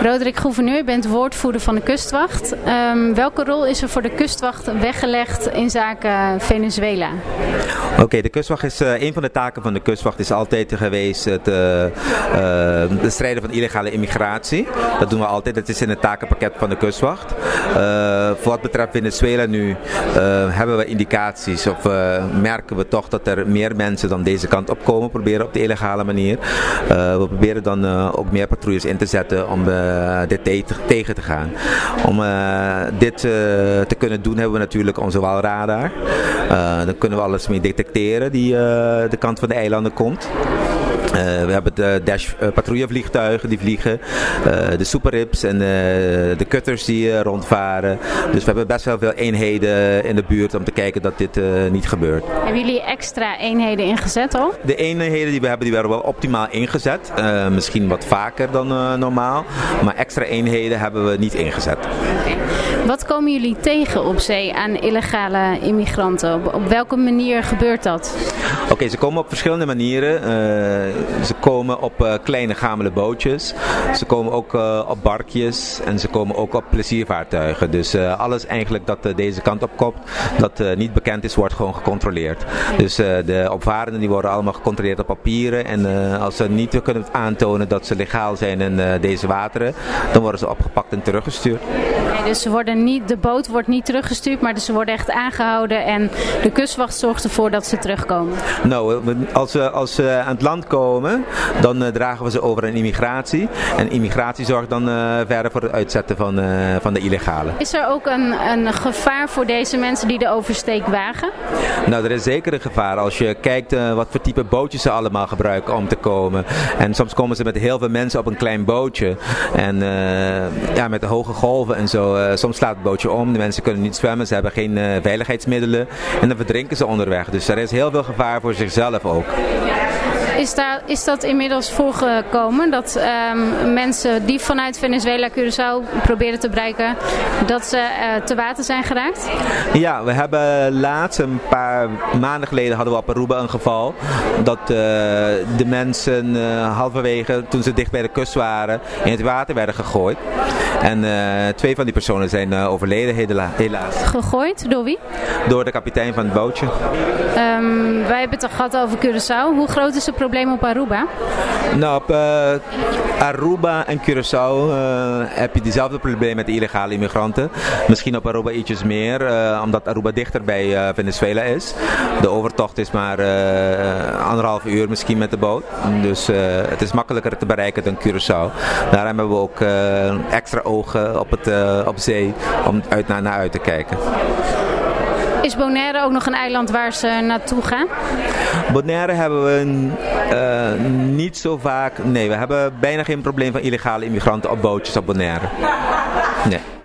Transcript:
Roderick Gouverneur, je bent woordvoerder van de kustwacht. Welke rol is er voor de kustwacht weggelegd in zaken Venezuela? Oké, de kustwacht is een van de taken van de kustwacht is altijd geweest het bestrijden van illegale immigratie. Dat doen we altijd, dat is in het takenpakket van de kustwacht. Voor wat betreft Venezuela nu hebben we indicaties of merken we toch dat er meer mensen dan deze kant op komen, proberen op de illegale manier. We proberen dan ook meer patrouilles in te zetten om dit tegen te gaan. Om dit te kunnen doen hebben we natuurlijk onze walradar. Dan kunnen we alles mee detecteren die de kant van de eilanden komt. We hebben de patrouillevliegtuigen die vliegen, de superrips en de cutters die rondvaren. Dus we hebben best wel veel eenheden in de buurt om te kijken dat dit niet gebeurt. Hebben jullie extra eenheden ingezet al? De eenheden die we hebben, die werden wel optimaal ingezet. Misschien wat vaker dan normaal, maar extra eenheden hebben we niet ingezet. Okay. Wat komen jullie tegen op zee aan illegale immigranten? Op welke manier gebeurt dat? Oké, ze komen op verschillende manieren. Ze komen op kleine gamele bootjes. Ze komen ook op barkjes. En ze komen ook op pleziervaartuigen. Dus alles eigenlijk dat deze kant op komt, dat niet bekend is, wordt gewoon gecontroleerd. Dus de opvarenden die worden allemaal gecontroleerd op papieren. En als ze niet kunnen aantonen dat ze legaal zijn in deze wateren, dan worden ze opgepakt en teruggestuurd. Okay, dus de boot wordt niet teruggestuurd, maar ze worden echt aangehouden en de kustwacht zorgt ervoor dat ze terugkomen. Nou, als ze aan het land komen, dan dragen we ze over aan immigratie. En immigratie zorgt dan verder voor het uitzetten van de illegale. Is er ook een gevaar voor deze mensen die de oversteek wagen? Nou, er is zeker een gevaar. Als je kijkt wat voor type bootjes ze allemaal gebruiken om te komen. En soms komen ze met heel veel mensen op een klein bootje. En met de hoge golven en zo. Soms slaat het bootje om. De mensen kunnen niet zwemmen. Ze hebben geen veiligheidsmiddelen. En dan verdrinken ze onderweg. Dus er is heel veel gevaar voor zichzelf ook. Is dat inmiddels voorgekomen dat mensen die vanuit Venezuela Curaçao proberen te bereiken, dat ze te water zijn geraakt? Ja, we hebben laatst een paar maanden geleden hadden we op Aruba een geval dat de mensen halverwege toen ze dicht bij de kust waren in het water werden gegooid. En 2 van die personen zijn overleden helaas. Gegooid? Door wie? Door de kapitein van het bootje. Wij hebben het al gehad over Curaçao. Hoe groot is het probleem op Aruba? Nou, op Aruba en Curaçao heb je diezelfde probleem met de illegale immigranten. Misschien op Aruba ietsjes meer, omdat Aruba dichter bij Venezuela is. De overtocht is maar 1,5 uur misschien met de boot. Dus het is makkelijker te bereiken dan Curaçao. Daarom hebben we ook extra ogen op zee om naar uit te kijken. Is Bonaire ook nog een eiland waar ze naartoe gaan? Bonaire hebben we niet zo vaak. Nee, we hebben bijna geen probleem van illegale immigranten op bootjes op Bonaire. Nee.